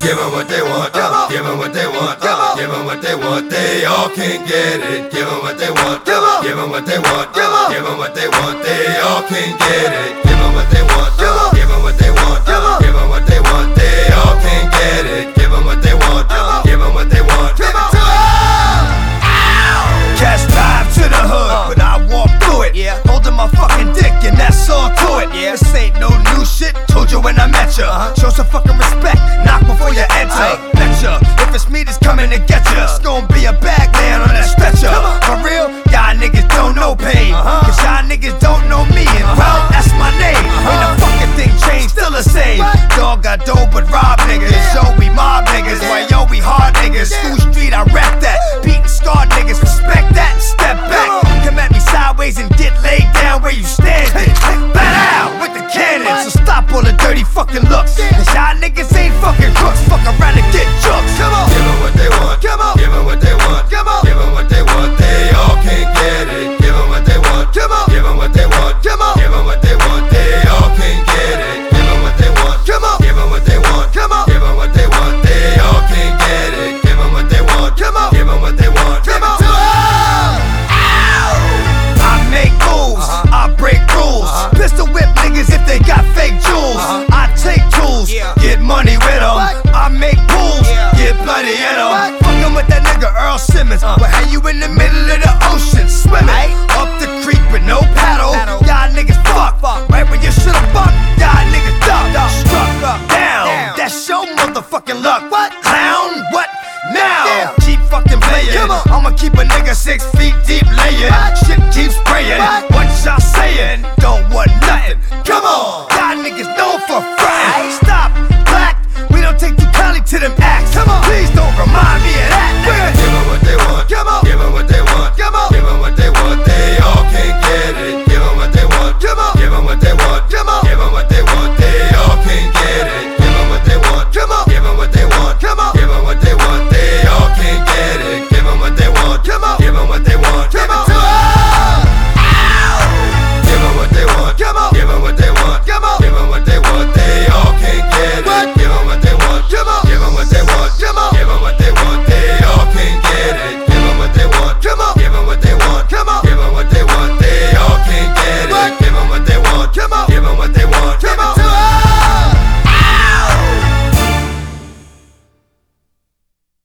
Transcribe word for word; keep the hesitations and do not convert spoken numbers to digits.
Give them what they want, give them what they want, give them what they want, they all can get it. Give them what they want, give them what they want, give them what they want, they all can get it. Give them what they want, give them what they want, give them what they want, they all can get it. Give them what they want, give them what they want, give it to them. Cash drive to the hood, but I walk through it, holding my fucking dick and that's all to it. This ain't no new shit, told you when I met ya. Show some fucking respect, knock before you enter. Betcha, if it's me that's coming to get ya, it's gonna be a bag man on that stretcher. For real, y'all niggas don't know pain, cause y'all niggas don't know me, and well, that's my name. Ain't a fucking thing changed, still the same. Dog got dope but rob niggas, yo we mob niggas, why yo we hard niggas. School street I rep that, beat and scarred niggas, respect that and step back. Come at me sideways and get laid down where you standing. Bat out with the cannon, so stop all the dirty fucking looks, cause y'all niggas ain't fucking crooks. Fuck around and get jokes. Come on. Give them what they want, give them what they want, give them what they want, they all can get it. Give them what they want, give them what they want, give them what they want, they all can get it. Give them what they want, give them what they want, give them what they want, they all can get it. Give them what they want, give them what they want, give it to them. I make moves, I break rules, pistol whip niggas if they got fake jewels. I take tools, get money with them. I make pools, get bloody in them. Fuckin' with that nigga Earl Simmons, but how you in the middle of the ocean swimming? Up the creek with no paddle, y'all niggas fuck. Right when you should've fucked, y'all niggas duck. Struck down, that's your motherfucking luck. Clown, what now? Keep fucking playing, I'ma keep a nigga six feet deep laying. Shit keeps spraying, what y'all saying? Don't want nothing, come on. Y'all niggas known for frontin'. Stop, black, we don't take you kindly to them acts. Please don't remind me of that.